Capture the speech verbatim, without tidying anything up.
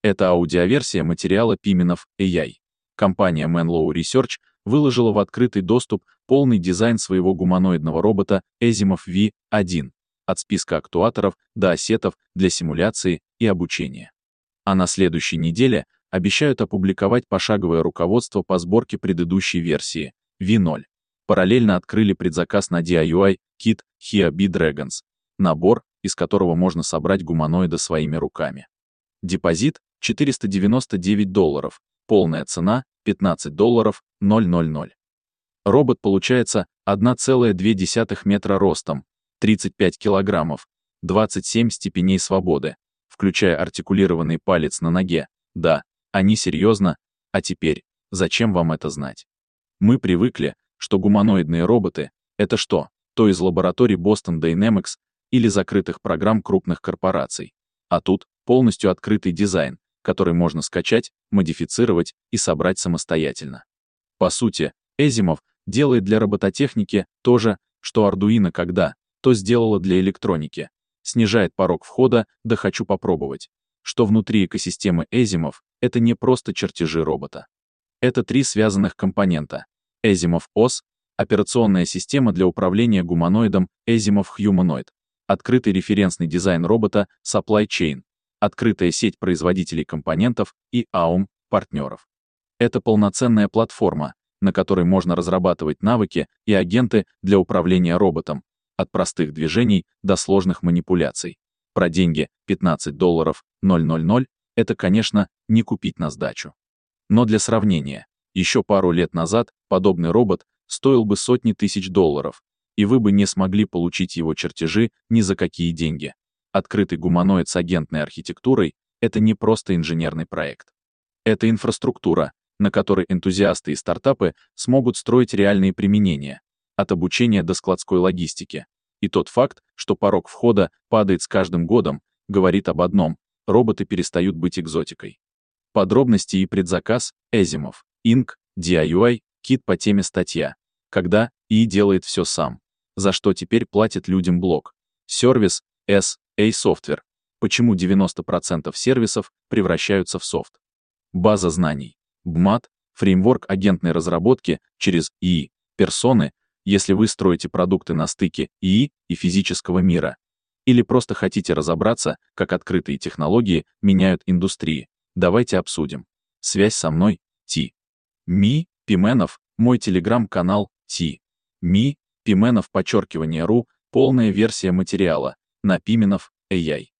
Это аудиоверсия материала Pimenov эй ай. Компания Menlo Research выложила в открытый доступ полный дизайн своего гуманоидного робота Asimov ви один, от списка актуаторов до ассетов для симуляции и обучения. А на следующей неделе обещают опубликовать пошаговое руководство по сборке предыдущей версии ви ноль. Параллельно открыли предзаказ на ди ай уай Kit Hia Bee Dragons, набор, из которого можно собрать гуманоида своими руками. Депозит — четыреста девяносто девять долларов, полная цена — пятнадцать долларов ноль. Робот получается одна целая две десятых метра ростом, тридцать пять килограммов, двадцать семь степеней свободы, включая артикулированный палец на ноге. Да, они серьезно. А теперь, зачем вам это знать? Мы привыкли, что гуманоидные роботы — это что, то из лабораторий Boston Dynamics или закрытых программ крупных корпораций. А тут полностью открытый дизайн, который можно скачать, модифицировать и собрать самостоятельно. По сути, Asimov делает для робототехники то же, что Arduino когда-то сделала для электроники. Снижает порог входа до «хочу попробовать», что внутри экосистемы Asimov это не просто чертежи робота. Это три связанных компонента. Asimov о эс, операционная система для управления гуманоидом Asimov Humanoid, открытый референсный дизайн робота Supply Chain, открытая сеть производителей компонентов и эй эй эм-партнеров. Это полноценная платформа, на которой можно разрабатывать навыки и агенты для управления роботом, от простых движений до сложных манипуляций. Про деньги пятнадцать долларов ноль — это, конечно, не купить на сдачу. Но для сравнения, еще пару лет назад подобный робот стоил бы сотни тысяч долларов, и вы бы не смогли получить его чертежи ни за какие деньги. Открытый гуманоид с агентной архитектурой — это не просто инженерный проект. Это инфраструктура, на которой энтузиасты и стартапы смогут строить реальные применения, от обучения до складской логистики. И тот факт, что порог входа падает с каждым годом, говорит об одном — роботы перестают быть экзотикой. Подробности и предзаказ Asimov, инк, ди ай уай, Kit по теме статья. Когда ИИ делает все сам. За что теперь платит людям блок. Сервис эс эй Software. Почему девяносто процентов сервисов превращаются в софт. База знаний. би эм эй ти, фреймворк агентной разработки через ИИ, персоны, если вы строите продукты на стыке ИИ и физического мира. Или просто хотите разобраться, как открытые технологии меняют индустрии. Давайте обсудим. Связь со мной — Ти. Ми, Pimenov, мой телеграм-канал Ти. Ми, Pimenov, подчеркивание ру, полная версия материала на Pimenov эй ай.